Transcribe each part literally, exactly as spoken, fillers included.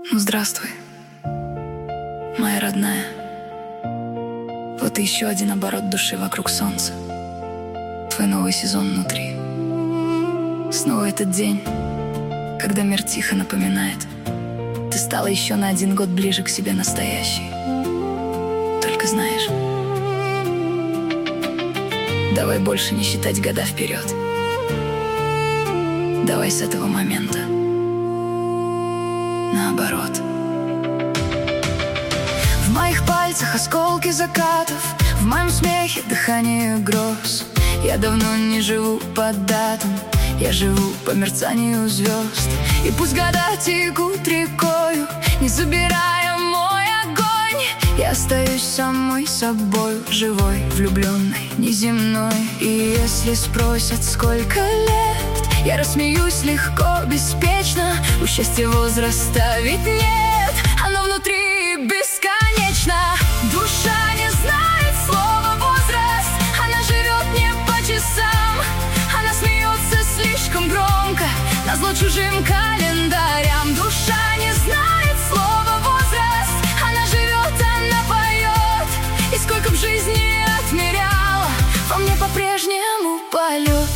Ну, здравствуй, моя родная. Вот и еще один оборот души вокруг солнца. Твой новый сезон внутри. Снова этот день, когда мир тихо напоминает: ты стала еще на один год ближе к себе настоящей. Только знаешь, давай больше не считать года вперед. Давай с этого момента наоборот. В моих пальцах осколки закатов, в моем смехе дыхание гроз. Я давно не живу по датам, я живу по мерцанию звезд. И пусть года текут рекою, не забирая мой огонь, я остаюсь самой собой, живой, влюбленной, неземной. И если спросят, сколько лет, я рассмеюсь легко, беспечно. У счастья возраста ведь нет, оно внутри бесконечно. Душа не знает слова возраст, она живет не по часам. Она смеется слишком громко, назло чужим календарям. Душа не знает слова возраст, она живет, она поет. И сколько б жизни отмеряла, во мне по-прежнему полет.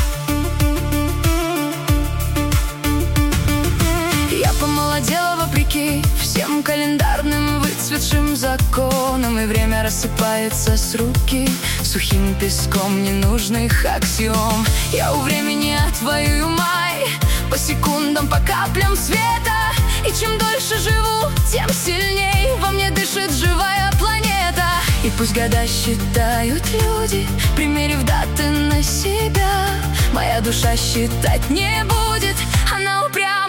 Помолодела вопреки всем календарным выцветшим законам, и время рассыпается с руки сухим песком ненужных аксиом. Я у времени отвоюю май по секундам, по каплям света. И чем дольше живу, тем сильней во мне дышит живая планета. И пусть года считают люди, примерив даты на себя, моя душа считать не будет, она упряма.